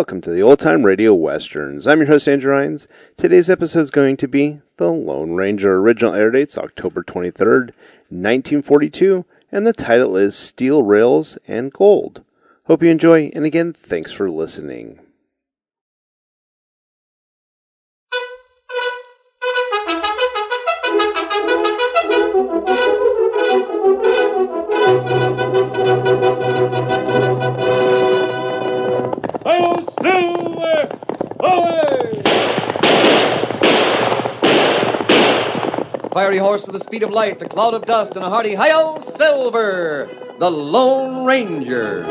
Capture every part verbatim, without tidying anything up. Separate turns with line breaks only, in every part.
Welcome to the Old Time Radio Westerns. I'm your host, Andrew Rhynes. Today's episode is going to be The Lone Ranger. Original air date's October twenty-third, nineteen forty-two, and the title is Steel Rails and Gold. Hope you enjoy, and again, thanks for listening.
Fiery horse with the speed of light, a cloud of dust, and a hearty hi-yo, Silver, the Lone Ranger.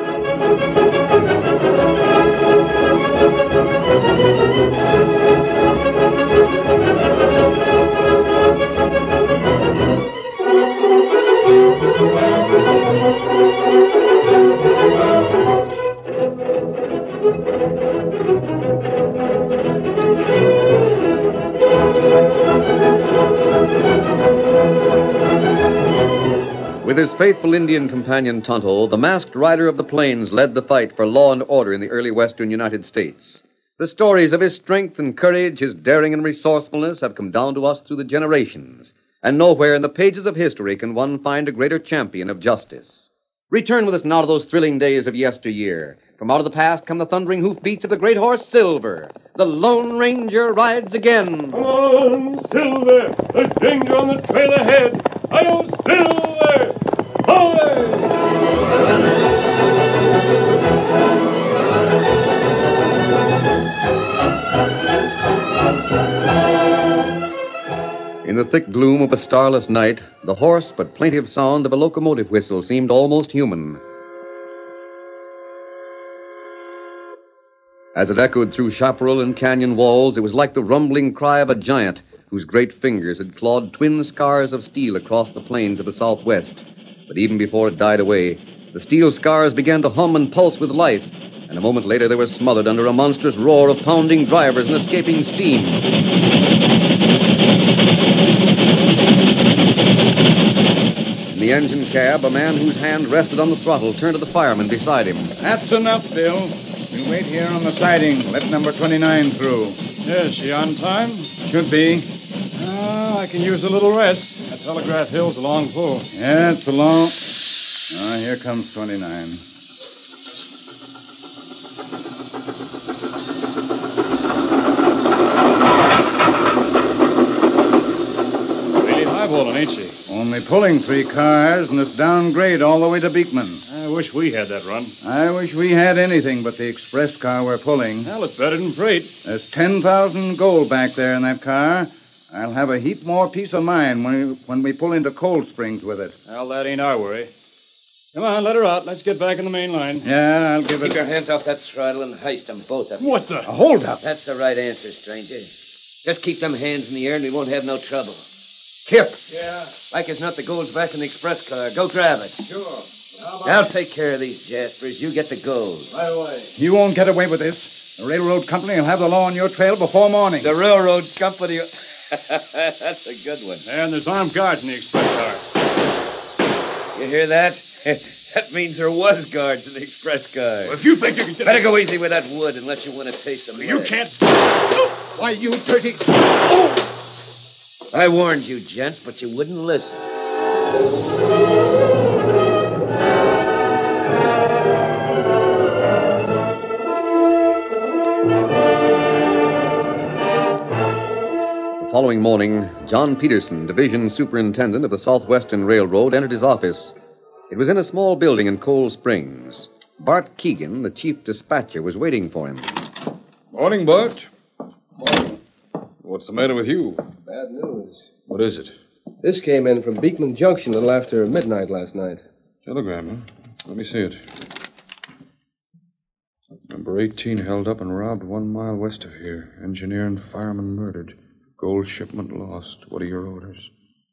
With his faithful Indian companion Tonto, the masked rider of the plains led the fight for law and order in the early western United States. The stories of his strength and courage, his daring and resourcefulness have come down to us through the generations, and nowhere in the pages of history can one find a greater champion of justice. Return with us now to those thrilling days of yesteryear. From out of the past come the thundering hoofbeats of the great horse Silver. The Lone Ranger rides again.
Come on, Silver! There's danger on the trail ahead! Hi-yo, Silver!
In the thick gloom of a starless night, the hoarse but plaintive sound of a locomotive whistle seemed almost human. As it echoed through chaparral and canyon walls, it was like the rumbling cry of a giant whose great fingers had clawed twin scars of steel across the plains of the Southwest. But even before it died away, the steel scars began to hum and pulse with life, and a moment later they were smothered under a monstrous roar of pounding drivers and escaping steam. In the engine cab, a man whose hand rested on the throttle turned to the fireman beside him.
That's enough, Bill. You wait here on the siding. Let number twenty-nine through.
Is she on time?
Should be.
Ah, I can use a little rest. That Telegraph Hill's a long pull.
Yeah, it's a long... Ah, here comes twenty-nine.
Really highballing, ain't she?
Only pulling three cars, and it's downgrade all the way to Beekman.
I wish we had that run.
I wish we had anything but the express car we're pulling.
Well, it's better than freight.
There's ten thousand gold back there in that car. I'll have a heap more peace of mind when we, when we pull into Cold Springs with it.
Well, that ain't our worry. Come on, let her out. Let's get back in the main line.
Yeah, I'll give it...
Keep your hands off that throttle and heist them, both of them.
What the...
Uh, hold up.
That's the right answer, stranger. Just keep them hands in the air and we won't have no trouble. Kip.
Yeah?
Like as not, the gold's back in the express car. Go grab it.
Sure.
I'll take care of these Jaspers. You get the gold.
Right away.
You won't get away with this. The railroad company will have the law on your trail before morning.
The railroad company... That's a good one.
And there's armed guards in the express car.
You hear that? That means there was guards in the express car.
Well, if you think you can...
Better go easy with that wood and let you win a taste of
You
lead.
can't...
Why, you dirty... Oh!
I warned you, gents, but you wouldn't listen.
The following morning, John Peterson, division superintendent of the Southwestern Railroad, entered his office. It was in a small building in Cold Springs. Bart Keegan, the chief dispatcher, was waiting for him.
Morning, Bart. Morning. What's the matter with you?
Bad news.
What is it?
This came in from Beekman Junction a little after midnight last night.
Telegram, huh? Let me see it. Number eighteen held up and robbed one mile west of here. Engineer and fireman murdered. Gold shipment lost. What are your orders?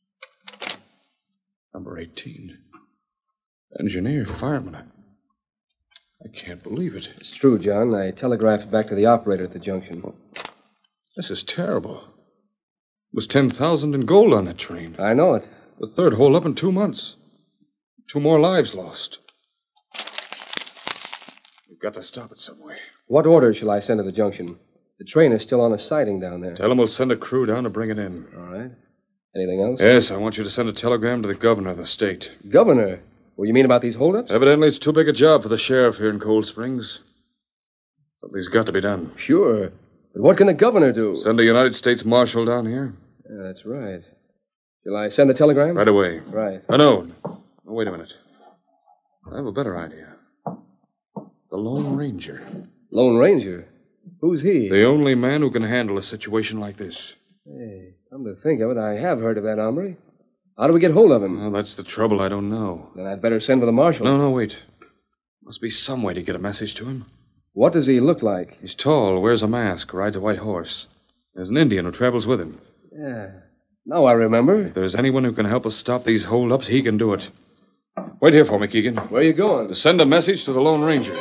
Number eighteen. Engineer, fireman. I, I can't believe it.
It's true, John. I telegraphed back to the operator at the junction.
This is terrible. It was ten thousand in gold on that train.
I know it.
The third hole up in two months. Two more lives lost. We've got to stop it some way.
What order shall I send to the junction? The train is still on a siding down there.
Tell him we'll send a crew down to bring it in.
All right. Anything else?
Yes, I want you to send a telegram to the governor of the state.
Governor? What do you mean about these holdups?
Evidently, it's too big a job for the sheriff here in Cold Springs. Something's got to be done.
Sure. But what can the governor do?
Send a United States Marshal down here.
Yeah, that's right. Shall I send the telegram?
Right away.
Right.
Oh, no. no. Wait a minute. I have a better idea. The Lone Ranger.
Lone Ranger? Who's he?
The only man who can handle a situation like this.
Hey, come to think of it, I have heard of that hombre. How do we get hold of him?
Well, that's the trouble. I don't know.
Then I'd better send for the marshal.
No, no, wait. Must be some way to get a message to him.
What does he look like?
He's tall, wears a mask, rides a white horse. There's an Indian who travels with him.
Yeah. Now I remember.
If there's anyone who can help us stop these holdups, he can do it. Wait here for me, Keegan.
Where are you going?
To send a message to the Lone Ranger.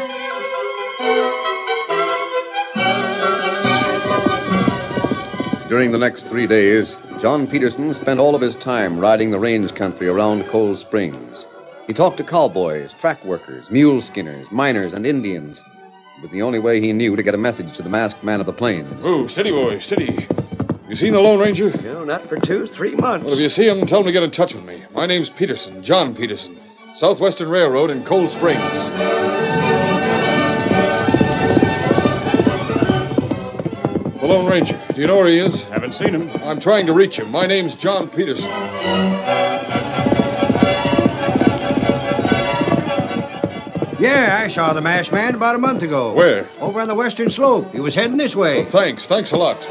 During the next three days, John Peterson spent all of his time riding the range country around Cold Springs. He talked to cowboys, track workers, mule skinners, miners, and Indians. It was the only way he knew to get a message to the masked man of the plains.
Oh, steady, boy, steady. You seen the Lone Ranger?
No, not for two, three months.
Well, if you see him, tell him to get in touch with me. My name's Peterson, John Peterson. Southwestern Railroad in Cold Springs. The Lone Ranger. Do you know where he is?
Haven't seen him.
I'm trying to reach him. My name's John Peterson.
Yeah, I saw the masked man about a month ago.
Where?
Over on the western slope. He was heading this way.
Well, thanks. Thanks a lot.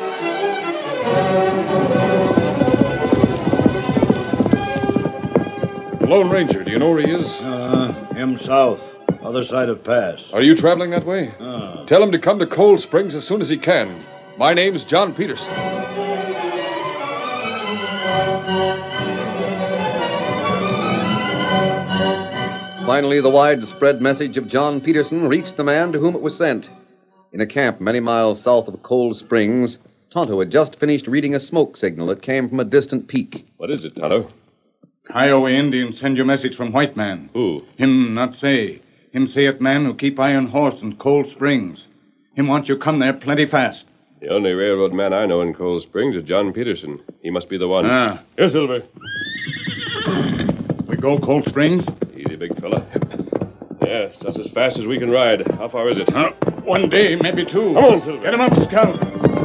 The Lone Ranger. Do you know where he is?
Uh, him south. Other side of pass.
Are you traveling that way?
Uh.
Tell him to come to Cold Springs as soon as he can. My name's John Peterson.
Finally, the widespread message of John Peterson reached the man to whom it was sent. In a camp many miles south of Cold Springs, Tonto had just finished reading a smoke signal that came from a distant peak.
What is it, Tonto?
Kiowa Indian send you message from white man.
Who?
Him not say. Him say it man who keep Iron Horse in Cold Springs. Him want you come there plenty fast.
The only railroad man I know in Cold Springs is John Peterson. He must be the one.
Ah.
Here, Silver.
We go Cold Springs?
Easy, big fella. Yes, that's as fast as we can ride. How far is it?
Uh, one day, maybe two.
Come on, Silver.
Get him up, Scout.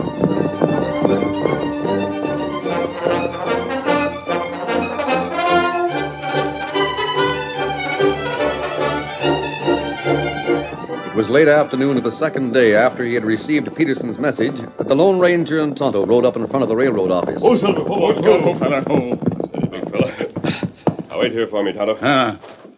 It was late afternoon of the second day after he had received Peterson's message that the Lone Ranger and Tonto rode up in front of the railroad office.
Oh, Silver. Oh,
Let's go, fella. Oh.
Steady, big fella. Now, wait here for me, Tonto.
Ah.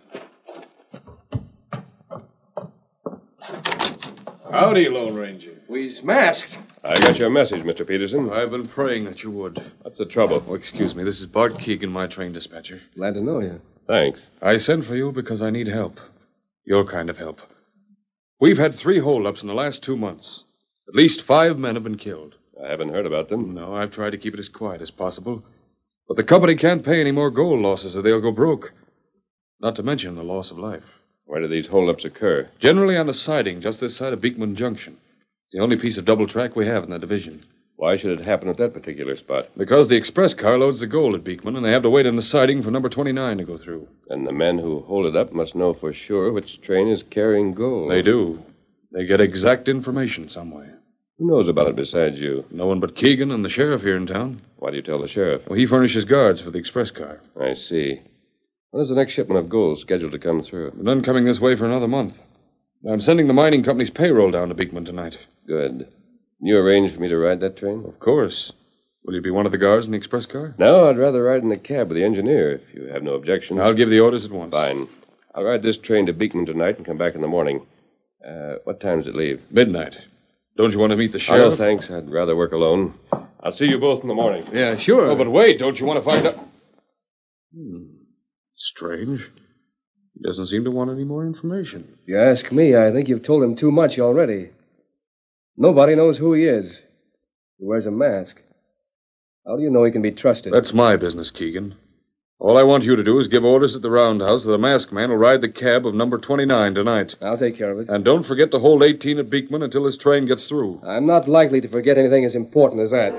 Howdy, Lone Ranger.
We's masked.
I got your message, Mister Peterson.
I've been praying that you would.
What's the trouble?
Oh, excuse me. This is Bart Keegan, my train dispatcher.
Glad to know you.
Thanks.
I sent for you because I need help. Your kind of help. We've had three holdups in the last two months. At least five men have been killed.
I haven't heard about them.
No, I've tried to keep it as quiet as possible. But the company can't pay any more gold losses or they'll go broke. Not to mention the loss of life.
Where do these holdups occur?
Generally on a siding just this side of Beekman Junction. It's the only piece of double track we have in the division.
Why should it happen at that particular spot?
Because the express car loads the gold at Beekman, and they have to wait on the siding for number twenty-nine to go through.
And the men who hold it up must know for sure which train is carrying gold.
They do. They get exact information some way.
Who knows about it besides you?
No one but Keegan and the sheriff here in town.
Why do you tell the sheriff?
Well, he furnishes guards for the express car.
I see. When is the next shipment of gold scheduled to come through?
We're none coming this way for another month. I'm sending the mining company's payroll down to Beekman tonight.
Good. You arranged for me to ride that train?
Of course. Will you be one of the guards in the express car?
No, I'd rather ride in the cab with the engineer, if you have no objection.
I'll give the orders at once.
Fine. I'll ride this train to Beekman tonight and come back in the morning. Uh, what time does it leave?
Midnight. Don't you want to meet the
Oh,
sheriff?
no, thanks. I'd rather work alone. I'll see you both in the morning.
Yeah, sure.
Oh, but wait. Don't you want to find out? Hmm. Strange. He doesn't seem to want any more information.
If you ask me, I think you've told him too much already. Nobody knows who he is. He wears a mask. How do you know he can be trusted?
That's my business, Keegan. All I want you to do is give orders at the roundhouse that the masked man will ride the cab of number twenty-nine tonight.
I'll take care of it.
And don't forget to hold eighteen at Beekman until his train gets through.
I'm not likely to forget anything as important as that.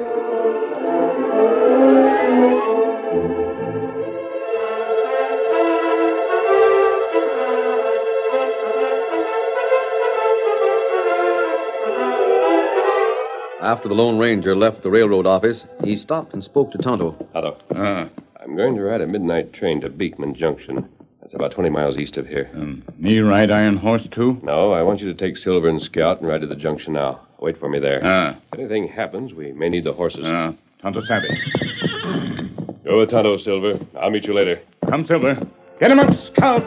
After the Lone Ranger left the railroad office, he stopped and spoke to Tonto.
Tonto.
Ah.
I'm going to ride a midnight train to Beekman Junction. That's about twenty miles east of here.
Um, me ride Iron Horse, too?
No, I want you to take Silver and Scout and ride to the junction now. Wait for me there.
Ah.
If anything happens, we may need the horses.
Ah. Tonto savvy.
Go with Tonto, Silver. I'll meet you later.
Come, Silver. Get him up, Scout.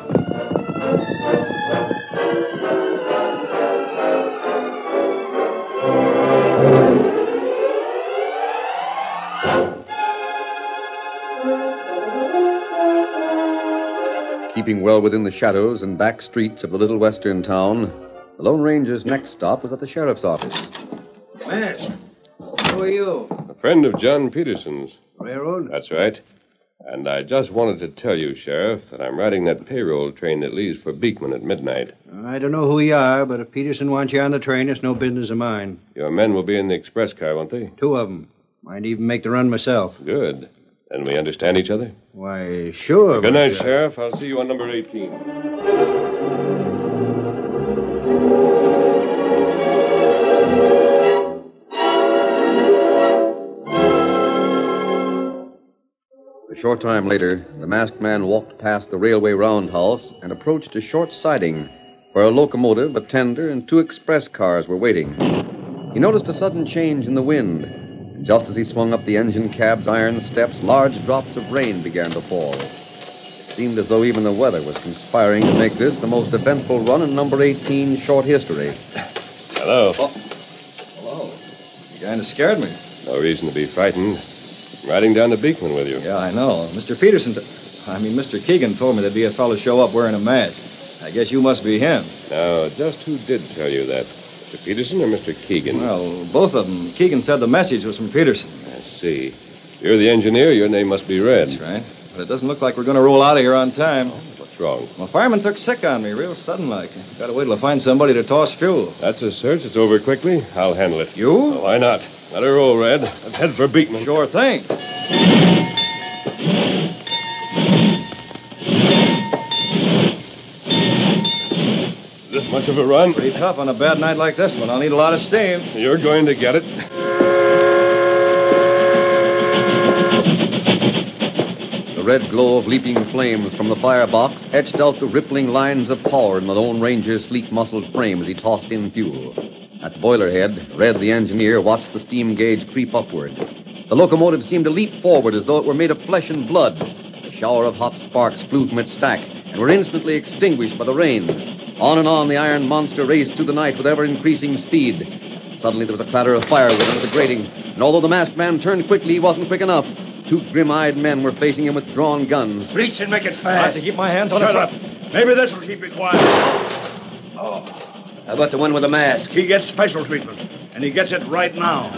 Keeping well within the shadows and back streets of the little western town, the Lone Ranger's next stop was at the sheriff's office.
Mask, who are you?
A friend of John Peterson's.
Railroad?
That's right. And I just wanted to tell you, Sheriff, that I'm riding that payroll train that leaves for Beekman at midnight.
I don't know who you are, but if Peterson wants you on the train, it's no business of mine.
Your men will be in the express car, won't they?
Two of them. Might even make the run myself.
Good. Then we understand each other?
Why, sure.
Good
but,
night,
uh,
Sheriff. I'll see you on number eighteen.
A short time later, the masked man walked past the railway roundhouse and approached a short siding where a locomotive, a tender, and two express cars were waiting. He noticed a sudden change in the wind, and just as he swung up the engine cab's iron steps, large drops of rain began to fall. It seemed as though even the weather was conspiring to make this the most eventful run in number eighteen short history.
Hello.
Oh. Hello. You kind of scared me.
No reason to be frightened. I'm riding down to Beekman with you.
Yeah, I know. Mister Peterson, t- I mean, Mister Keegan told me there'd be a fellow show up wearing a mask. I guess you must be him.
Now, just who did tell you that? Mister Peterson or Mister Keegan?
Well, both of them. Keegan said the message was from Peterson.
I see. You're the engineer. Your name must be Red.
That's right. But it doesn't look like we're going to roll out of here on time.
What's wrong?
My fireman took sick on me real sudden like. Got to wait till I find somebody to toss fuel.
That's a search. It's over quickly. I'll handle it.
You?
Well, why not? Let her roll, Red. Let's head for Beekman.
Sure thing.
This much of a run?
Pretty tough on a bad night like this one. I'll need a lot of steam.
You're going to get it.
The red glow of leaping flames from the firebox etched out the rippling lines of power in the Lone Ranger's sleek-muscled frame as he tossed in fuel. At the boiler head, Red, the engineer, watched the steam gauge creep upward. The locomotive seemed to leap forward as though it were made of flesh and blood. A shower of hot sparks flew from its stack and were instantly extinguished by the rain. On and on the iron monster raced through the night with ever-increasing speed. Suddenly there was a clatter of firewood under the grating, and although the masked man turned quickly, he wasn't quick enough. Two grim-eyed men were facing him with drawn guns.
Reach and make it
I
fast.
have to keep my hands on
Shut
it.
up. Maybe this will keep you quiet. Oh. How about the one with the mask? He gets special treatment, and he gets it right now.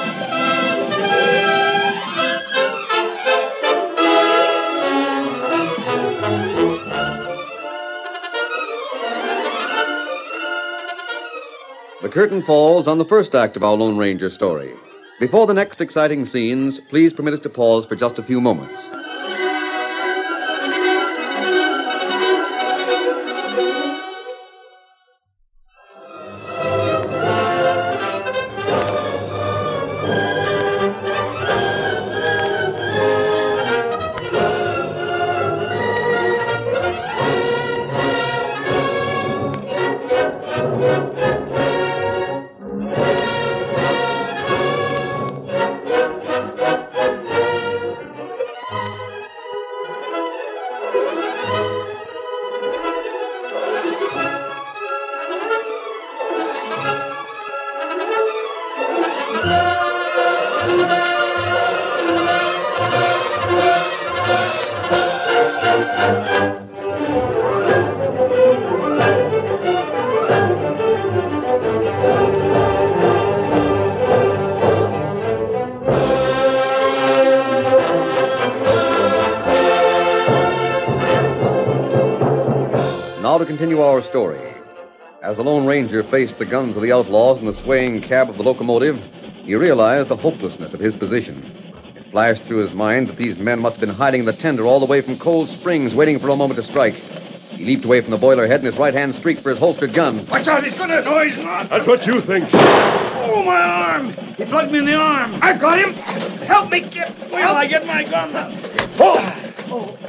The curtain falls on the first act of our Lone Ranger story. Before the next exciting scenes, please permit us to pause for just a few moments. now to continue our story. As the Lone Ranger faced the guns of the outlaws and the swaying cab of the locomotive, he realized the hopelessness of his position. It flashed through his mind that these men must have been hiding in the tender all the way from Cold Springs, waiting for a moment to strike. He leaped away from the boiler head, and his right hand streaked for his holstered gun.
Watch out, he's gonna... No, he's not.
That's what you think.
Oh, my arm. He plugged me in the arm. I've got him. Help me, Kip. Wait till I get my gun. Oh. Oh.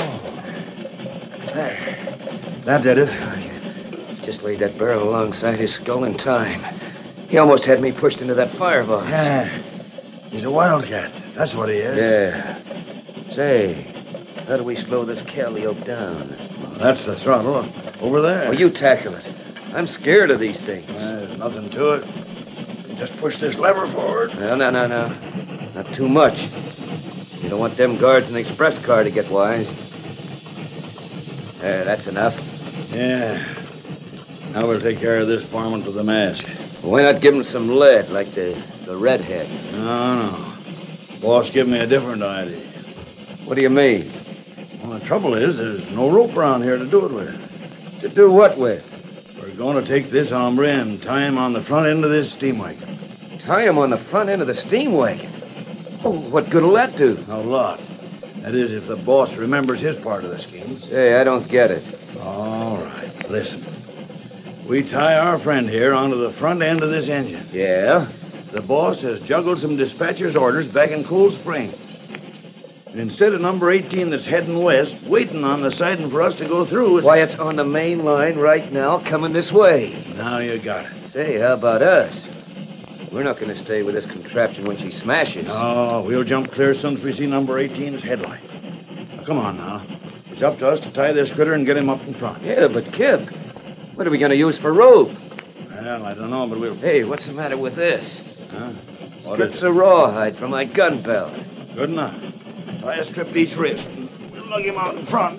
There. That did it. I just laid that barrel alongside his skull in time. He almost had me pushed into that firebox. Yeah. He's a wildcat. That's what he is. Yeah. Say, how do we slow this calliope down? Well, that's the throttle. Over there. Well, you tackle it. I'm scared of these things. Uh, there's nothing to it. Just push this lever forward. No, no, no, no. Not too much. You don't want them guards in the express car to get wise. There, that's enough. Yeah. Now we'll take care of this varmint with the mask. Why not give him some lead, like the, the redhead? No, no. Boss gave me a different idea. What do you mean? Well, the trouble is, there's no rope around here to do it with. To do what with? We're going to take this hombre and tie him on the front end of this steam wagon. Tie him on the front end of the steam wagon? Oh, what good'll that do? A lot. That is, if the boss remembers his part of the scheme. Say, I don't get it. All right, listen. We tie our friend here onto the front end of this engine. Yeah? The boss has juggled some dispatcher's orders back in Cold Springs. And instead of number eighteen that's heading west, waiting on the siding for us to go through... It's... Why, it's on the main line right now, coming this way. Now you got it. Say, how about us? We're not going to stay with this contraption when she smashes. No, we'll jump clear as soon as we see number eighteen's headlight. Now, come on now. It's up to us to tie this critter and get him up in front. Yeah, but Kip, what are we going to use for rope? Well, I don't know, but we'll... Hey, what's the matter with this? Huh? Strips of rawhide from my gun belt. Good enough. Tie a strip to each wrist. We'll lug him out in front.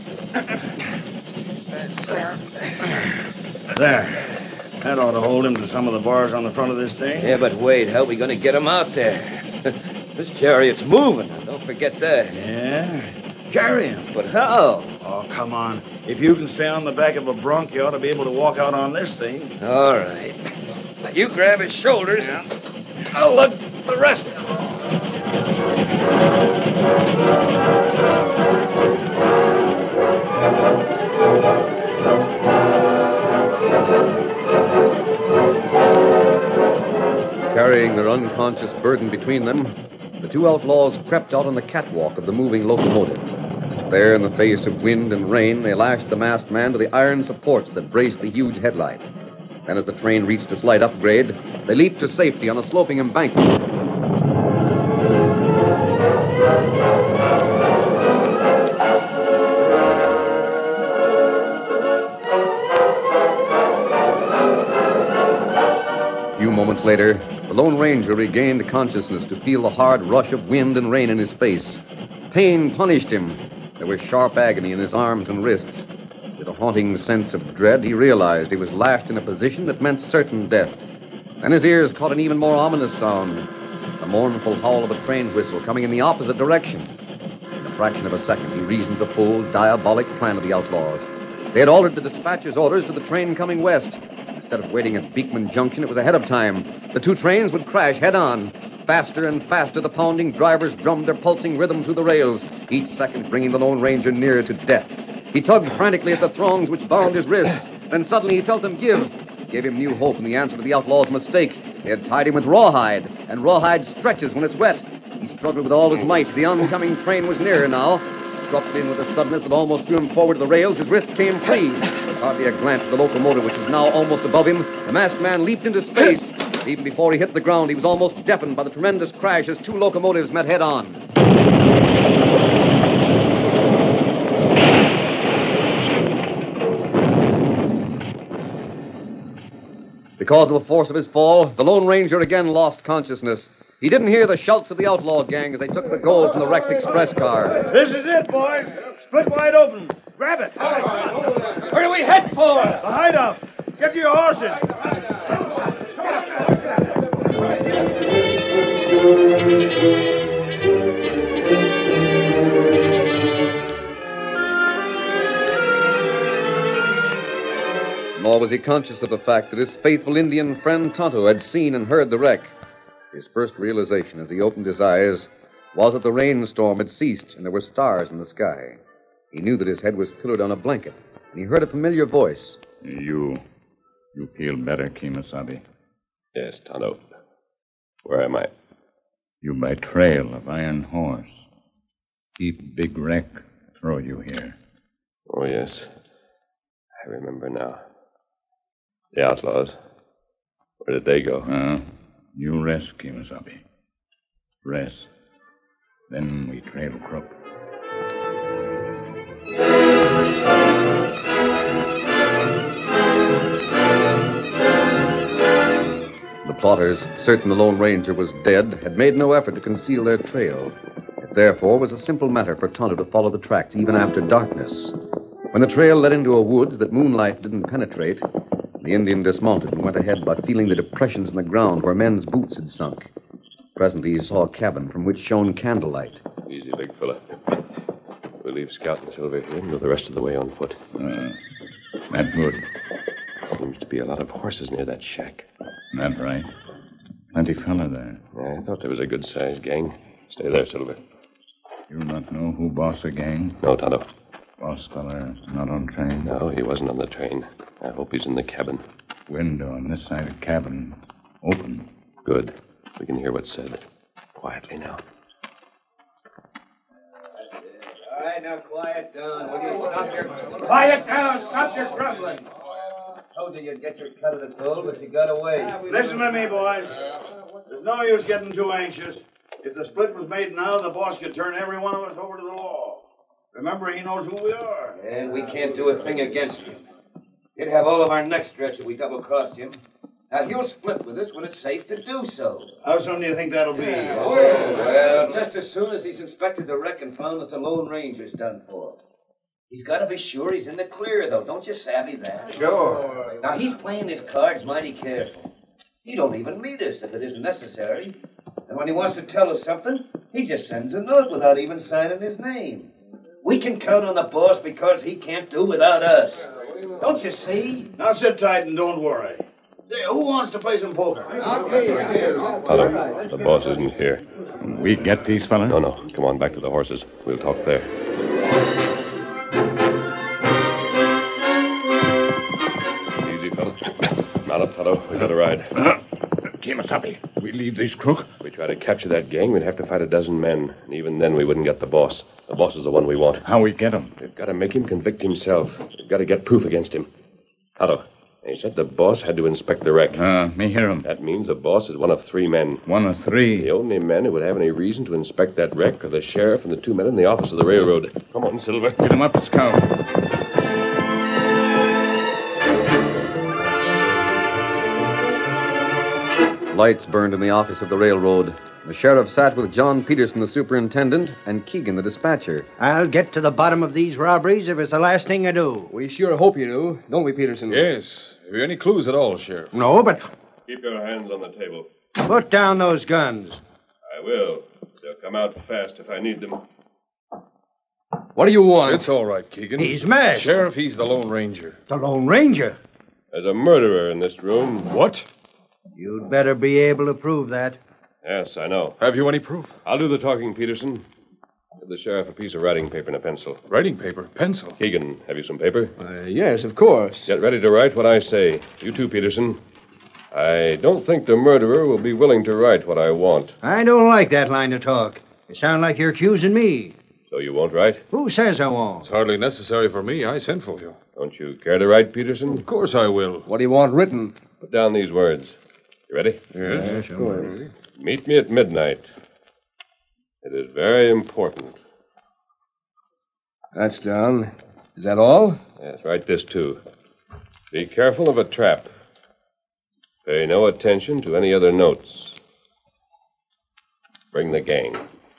There. That ought to hold him to some of the bars on the front of this thing. Yeah, but wait, how are we going to get him out there? This chariot's moving. Don't forget that. Yeah? Carry him. But how? Oh, come on. If you can stay on the back of a bronc, you ought to be able to walk out on this thing. All right. Now you grab his shoulders, and I'll lug the rest.
Carrying their unconscious burden between them, the two outlaws crept out on the catwalk of the moving locomotive. There, in the face of wind and rain, they lashed the masked man to the iron supports that braced the huge headlight. Then, as the train reached a slight upgrade, they leaped to safety on a sloping embankment. A few moments later, the Lone Ranger regained consciousness to feel the hard rush of wind and rain in his face. Pain punished him. There was sharp agony in his arms and wrists. With a haunting sense of dread, he realized he was lashed in a position that meant certain death. Then his ears caught an even more ominous sound, the mournful howl of a train whistle coming in the opposite direction. In a fraction of a second, he reasoned the full, diabolic plan of the outlaws. They had altered the dispatcher's orders to the train coming west. Instead of waiting at Beekman Junction, it was ahead of time. The two trains would crash head-on. Faster and faster, the pounding drivers drummed their pulsing rhythm through the rails, each second bringing the Lone Ranger nearer to death. He tugged frantically at the thongs which bound his wrists. Then suddenly he felt them give. It gave him new hope in the answer to the outlaw's mistake. They had tied him with rawhide, and rawhide stretches when it's wet. He struggled with all his might. The oncoming train was nearer now. Dropped in with a suddenness that almost threw him forward to the rails. His wrist came free. With hardly a glance at the locomotive, which was now almost above him, the masked man leaped into space. Even before he hit the ground, he was almost deafened by the tremendous crash as two locomotives met head-on. Because of the force of his fall, the Lone Ranger again lost consciousness. He didn't hear the shouts of the outlaw gang as they took the gold from the wrecked express car.
This is it, boys. Split wide open. Grab it. Where do we head for? The hideout. Get to your horses.
nor was he conscious of the fact that his faithful Indian friend Tonto had seen and heard the wreck. His first realization as he opened his eyes was that the rainstorm had ceased and there were stars in the sky. He knew that his head was pillowed on a blanket, and he heard a familiar voice.
You. You feel better, Kemosabe?
Yes, Tonto. Where am I?
You by trail of Iron Horse. Keep Big Wreck throw you here.
Oh, yes. I remember now. The outlaws. Where did they go?
Uh, you rest, Kemosabe. Rest. Then we trail Crook.
The plotters, certain the Lone Ranger was dead, had made no effort to conceal their trail. It therefore was a simple matter for Tonto to follow the tracks even after darkness. When the trail led into a woods that moonlight didn't penetrate, the Indian dismounted and went ahead by feeling the depressions in the ground where men's boots had sunk. Presently he saw a cabin from which shone candlelight.
Easy, big fella. We'll leave Scout and Silver here and go the rest of the way on foot.
Uh, that good.
Seems to be a lot of horses near that shack.
That right. Plenty fella there.
Yeah, I thought there was a good-sized gang. Stay there, Silver.
You not know who boss the gang?
No, Tonto.
Boss fella not on train?
No, he wasn't on the train. I hope he's in the cabin.
Window on this side of cabin. Open.
Good. We can hear what's said. Quietly now.
All right, now quiet down. Will you stop your...
Quiet down. Stop your grumbling.
Told you you'd get your cut of the toll, but you got away.
Listen to me, boys. There's no use getting too anxious. If the split was made now, the boss could turn every one of us over to the law. Remember, he knows who we are.
And we can't do a thing against him. He'd have all of our necks stretched if we double-crossed him. Now, he'll split with us when it's safe to do so.
How soon do you think that'll be?
Oh, well, just as soon as he's inspected the wreck and found that the Lone Ranger's done for. He's got to be sure he's in the clear, though. Don't you savvy that?
Sure.
Now, he's playing his cards mighty careful. He don't even meet us if it isn't necessary. And when he wants to tell us something, he just sends a note without even signing his name. We can count on the boss because he can't do without us. Don't you see?
Now sit tight and don't worry. Say, who wants to play some poker?
Tonto, the boss isn't here.
We get these fellas?
No, no. Come on back to the horses. We'll talk there. Easy, fella. Mount up, Tonto. We got a ride.
Uh, Kemosabe, we leave this crook?
If we try to capture that gang, we'd have to fight a dozen men. And even then, we wouldn't get the boss. The boss is the one we want.
How we get him?
We've got to make him convict himself. We've got to get proof against him. Tonto, he said the boss had to inspect the wreck.
Uh, me hear him.
That means the boss is one of three men.
One of three?
The only men who would have any reason to inspect that wreck are the sheriff and the two men in the office of the railroad. Come on, Silver.
Get him up, Scout.
Lights burned in the office of the railroad. The sheriff sat with John Peterson, the superintendent, and Keegan, the dispatcher.
I'll get to the bottom of these robberies if it's the last thing I do.
We sure hope you do, don't we, Peterson?
Yes. Have you any clues at all, Sheriff?
No, but
Keep your hands on the table.
put down those guns.
I will. They'll come out fast if I need them.
What do you want?
It's all right, Keegan.
He's mad.
Sheriff, he's the Lone Ranger.
The Lone Ranger.
There's a murderer in this room.
What?
You'd better be able to prove that.
Yes, I know.
Have you any proof?
I'll do the talking, Peterson. Give the sheriff a piece of writing paper and a pencil.
Writing paper? Pencil?
Keegan, have you some paper?
Uh, yes, of course.
Get ready to write what I say. You too, Peterson. I don't think the murderer will be willing to write what I want.
I don't like that line of talk. It sounds like you're accusing me.
So you won't write?
Who says I won't?
It's hardly necessary for me. I sent for you.
Don't you care to write, Peterson?
Of course I will.
What do you want written?
Put down these words. You ready?
Yes, of course.
Meet me at midnight. It is very important.
That's down. Is that all?
Yes, write this, too. Be careful of a trap. Pay no attention to any other notes. Bring the gang.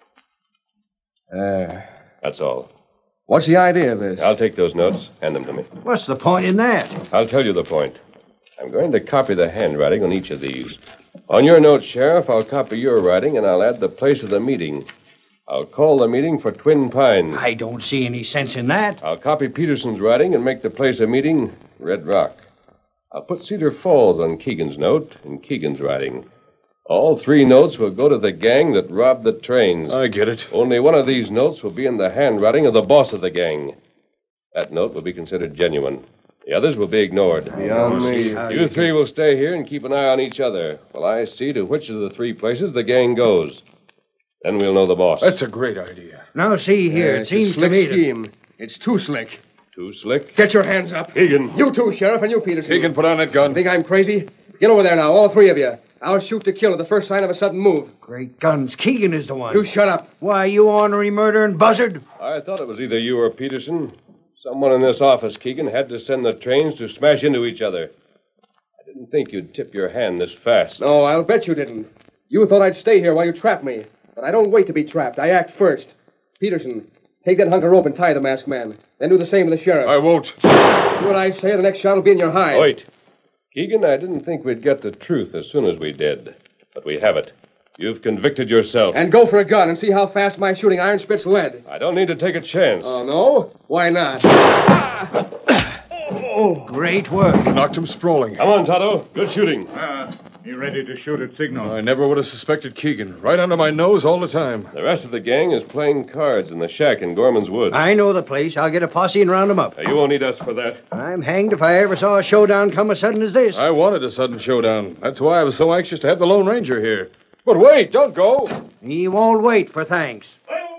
Uh,
That's all.
what's the idea of this?
I'll take those notes. Hand them to me.
What's the point in that?
I'll tell you the point. I'm going to copy the handwriting on each of these. On your note, Sheriff, I'll copy your writing, and I'll add the place of the meeting. I'll call the meeting for Twin Pines.
I don't see any sense in that.
I'll copy Peterson's writing and make the place of meeting Red Rock. I'll put Cedar Falls on Keegan's note in Keegan's writing. All three notes will go to the gang that robbed the trains.
I get it.
Only one of these notes will be in the handwriting of the boss of the gang. That note will be considered genuine. The others will be ignored.
Beyond me.
You three will stay here and keep an eye on each other while I see to which of the three places the gang goes. Then we'll know the boss.
That's a great idea.
Now, see here,
Yeah,
it
it's
seems
a slick
to me that...
scheme. It's too slick.
Too slick?
Get your hands up.
Keegan.
You too, Sheriff, and you, Peterson.
Keegan, put on that gun.
Think I'm crazy? Get over there now, all three of you. I'll shoot to kill at the first sign of a sudden move.
Great guns. Keegan is the one.
You shut up.
Why, you ornery murdering buzzard.
I thought it was either you or Peterson. Someone in this office, Keegan, had to send the trains to smash into each other. I didn't think you'd tip your hand this fast.
No, I'll bet you didn't. You thought I'd stay here while you trapped me. But I don't wait to be trapped. I act first. Peterson, take that hunk of rope and tie the masked man. Then do the same to the sheriff.
I won't.
Do what I say, the next shot will be in your hide.
Wait. Keegan, I didn't think we'd get the truth as soon as we did. But we have it. You've convicted yourself.
And go for a gun and see how fast my shooting iron spits lead.
I don't need to take a chance.
Oh, no? Why not?
Oh, great work.
Knocked him sprawling.
Come on, Tonto. Good shooting.
Uh, you ready to shoot at signal?
I never would have suspected Keegan. Right under my nose all the time.
The rest of the gang is playing cards in the shack in Gorman's Woods.
I know the place. I'll get a posse and round them up.
Now, you won't need us for that.
I'm hanged if I ever saw a showdown come as sudden as this.
I wanted a sudden showdown. That's why I was so anxious to have the Lone Ranger here. But wait, don't go.
He won't wait for thanks.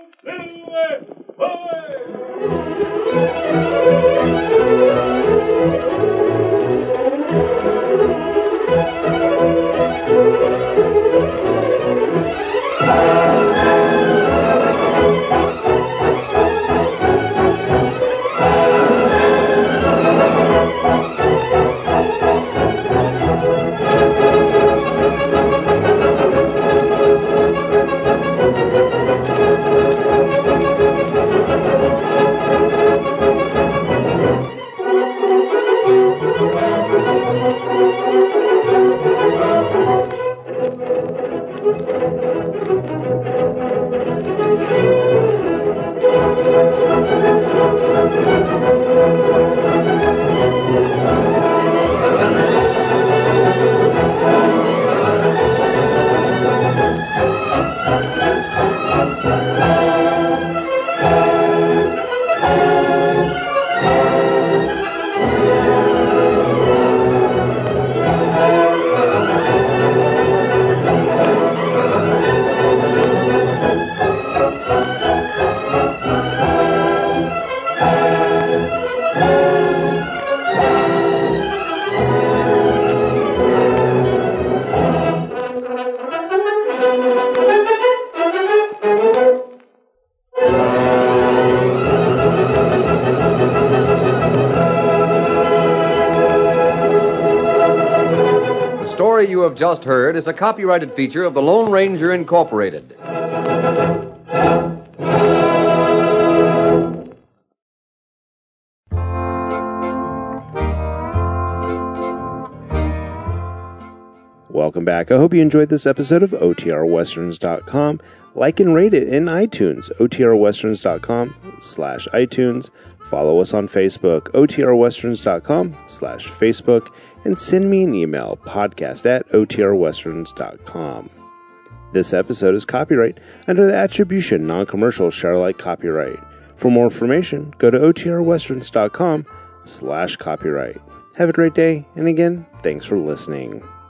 You have just heard is a copyrighted feature of the Lone Ranger Incorporated.
Welcome back. I hope you enjoyed this episode of O T R Westerns dot com. Like and rate it in iTunes, O T R Westerns dot com slash iTunes. Follow us on Facebook, O T R Westerns dot com slash Facebook. And send me an email, podcast at O T R Westerns dot com. This episode is copyright under the Attribution Non-Commercial Share-alike copyright. For more information, go to O T R Westerns dot com slash copyright. Have a great day, and again, thanks for listening.